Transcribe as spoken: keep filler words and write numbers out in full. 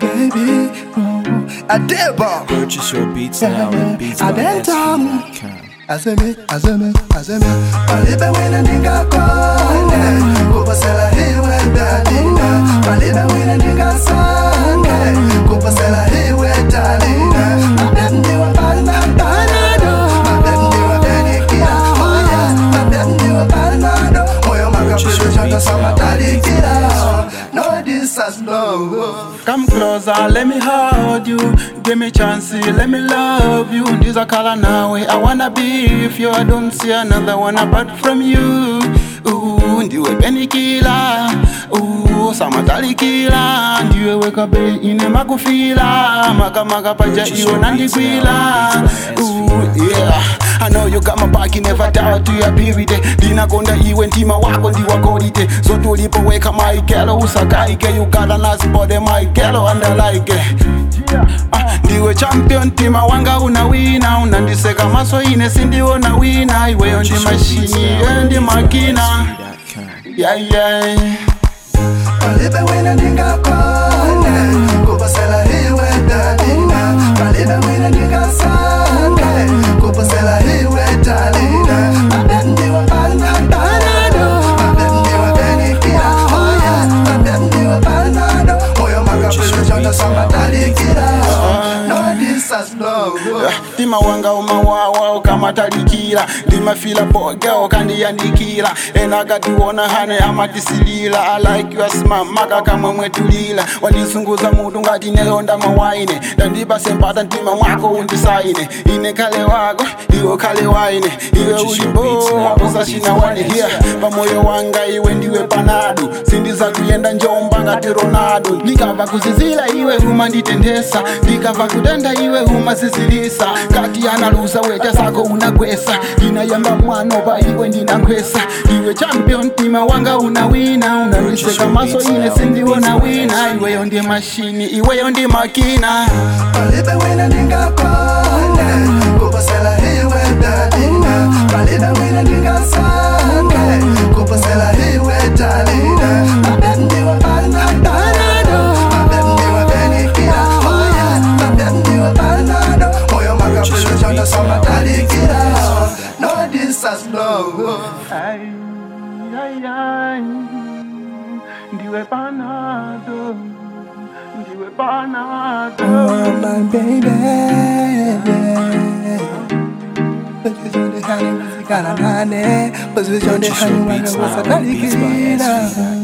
baby. I did ball. Purchase your beats now at beats I by did Tom. S V dot com. Azeme, azeme, azeme. Palibe wina ninga kone, kupasela hiwe dalina. Palibe wina ninga sange, kupasela hiwe dalina. Mabemdi wa bana banado, mabemdi wa benikia. Oh yeah, mabemdi wa banado. Moyo makapisho chanda sama talikira. No this as love. Come closer, let me hold you. Give me chance, let me love you. This a color now, I wanna be with you. I don't see another one apart from you. Ooh, ndiwe beni kila. Ooh, samatali kila. Ndiwe weka bei ine makufila. Maka maka paja iwe nandikwila. Ooh, yeah. I know you got my back, you never doubt to your period. Dina konda iwe ntima wako ndiwa kodite. So tulipo weka my gelo usakaike. You got a nice body my gelo and I like it. Ah, ndiwe champion tima wanga unawina. Unandiseka maso ine sindiwo na wina. Iwe on the machine, on the makina. Yeah, yeah. Palibe wina ninga kone, kupasela hiwe dalina. Palibe wina ninga sange, kupasela hiwe dalina. Mabemdi wa bana banado, mabemdi wa benikia. Oh yeah, mabemdi wa banado. Moyo makapisho chanda sama talikira. No this as love. Tima wanga umawawa kama talikira. Lima fila boga okandi yandikira. Enaga tuona hane ama tisilila. I like your smile maka kama mwetulila. Walisunguza mudu ngati nelonda mawaine. Dandiba sempata ntima wako undisaine. Ine kale wako, iwe kale waine. Iwe ulibo, wapusa shina wane here. Pamoyo wanga iwe ndiwe panadu. Sindiza kuyenda njomba ngati Ronaldo. Nikava kuzizila iwe huma nditendesa. Nikava kudenda iwe huma zizilisa. Kati analuza weja sako unakwesa. Inayamba mwanopa iwe ndinankwesa. Iwe champion tima wanga unawina. Unariseka maso ine sindiwo na wina. Iwe yondi mashini, iwe yondi makina. Palibe wina ninga kone, kupasela hiwe dalina. Palibe wina ninga sange, kupasela hiwe dalina. Mabemdi wa bana banado, mabemdi wa benikia. Oh yeah, mabemdi wa banado. Moyo makapisho chanda sama talikira. No this as love. Ay, ay, ay. Ndiwe panado, ndiwe panado. Oh my baby. Position de honey, position de honey, wanna was a talikira.